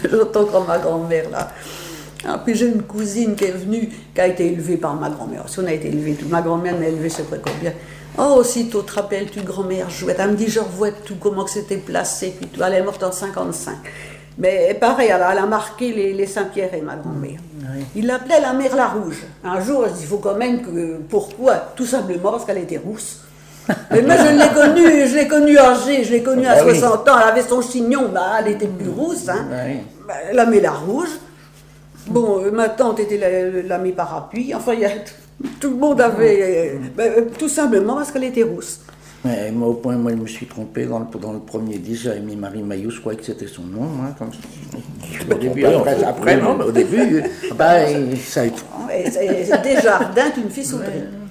j'entends comme ma grand-mère là. Ah, puis j'ai une cousine qui est venue, qui a été élevée par ma grand-mère. Si on a été élevés, ma grand-mère m'a élevée, c'est vrai combien. Oh, aussitôt, te rappelles-tu, grand-mère Jouette? Elle me dit, je revois tout, comment que c'était placé, puis tout. Elle est morte en 55. Mais pareil, elle a marqué les Saint-Pierre et ma grand-mère. Oui. Il l'appelait la mère la rouge. Un jour, il faut quand même que. Pourquoi? Tout simplement parce qu'elle était rousse. Mais moi, je l'ai connue âgée, je l'ai connue à 60 ans. Elle avait son chignon, bah, elle était plus rousse. Hein. Bah, la mère la rouge. Bon, ma tante était la mi-parapluie. Enfin, tout le monde avait. Tout simplement parce qu'elle était rousse. Mais moi, au point, moi, je me suis trompé dans le premier disque, j'avais mis Marie Maillot, je croyais que c'était son nom. Hein, comme au début, après, non, mais au début, ça a été. Desjardins est une fille souterraine.